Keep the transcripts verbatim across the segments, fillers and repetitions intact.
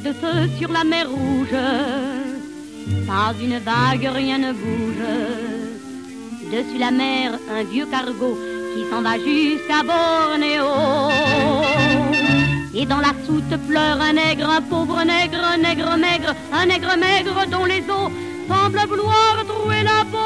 de ceux sur la mer rouge. Pas une vague, rien ne bouge. Dessus la mer, un vieux cargo qui s'en va jusqu'à Bornéo. Et dans la soute pleure un nègre, un pauvre nègre, un nègre maigre, un nègre maigre dont les os semblent vouloir trouer la peau.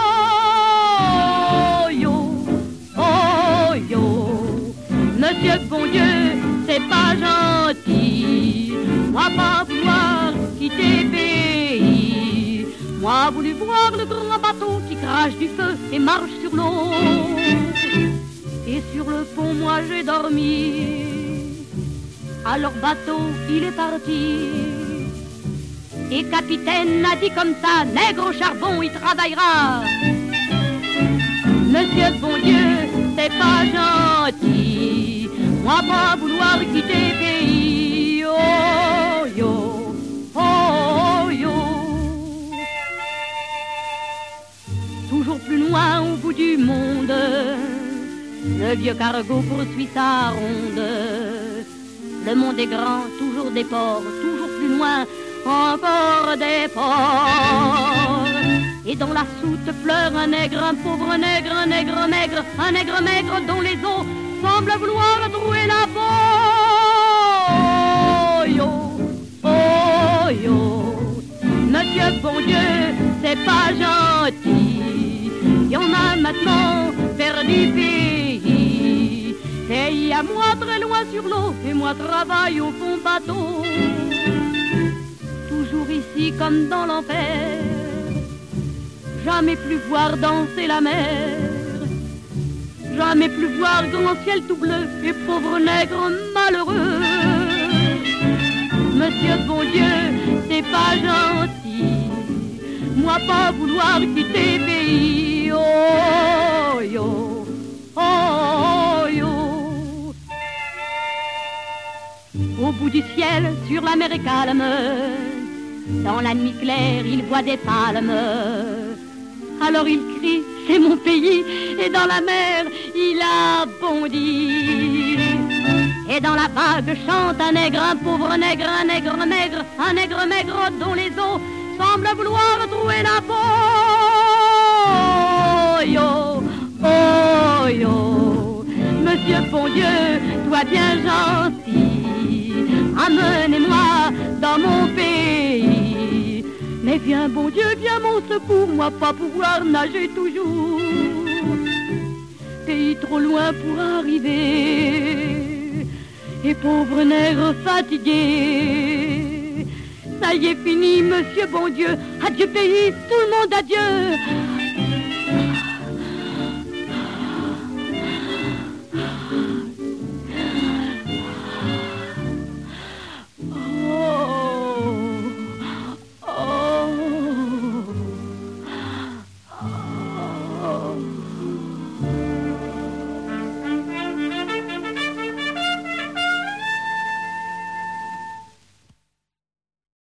Oh yo, oh yo, monsieur bon Dieu, c'est pas gentil. Moi pas vouloir quitter pays. Moi voulu voir le grand bateau qui crache du feu et marche sur l'eau. Et sur le pont moi j'ai dormi. Alors bateau il est parti. Et capitaine a dit comme ça, nègre au charbon il travaillera. Monsieur bon Dieu, c'est pas gentil. Moi pas vouloir quitter pays. Oh yo, oh yo. Toujours plus loin au bout du monde, le vieux cargo poursuit sa ronde. Le monde est grand, toujours des ports, toujours plus loin, encore des ports. Et dans la soute pleure un nègre, un pauvre nègre, un nègre maigre, un nègre maigre dont les os semblent vouloir trouer la peau. Oh yo, oh yo, monsieur bon Dieu, c'est pas gentil. Y en a maintenant perdu pays. Pays à moi très loin sur l'eau, et moi travaille au fond bateau. Toujours ici comme dans l'enfer, jamais plus voir danser la mer. Jamais plus voir grand ciel tout bleu et pauvre nègre malheureux. Monsieur bon Dieu, c'est pas gentil. Moi pas vouloir quitter pays. Oh yo, oh yo. Au bout du ciel, sur la mer est calme. Dans la nuit claire, il voit des palmes. Alors il crie, c'est mon pays. Et dans la mer, il a bondi. Et dans la vague chante un nègre, un pauvre nègre, un nègre maigre, un nègre maigre dont les os semblent vouloir trouver la peau. Oh yo, oh yo, monsieur bon Dieu, toi bien gentil, amenez-moi dans mon pays. Mais viens bon Dieu, viens mon secours, moi pas pouvoir nager toujours. Pays trop loin pour arriver, et pauvre nègre fatigué. Ça y est fini, monsieur bon Dieu, adieu pays, tout le monde adieu.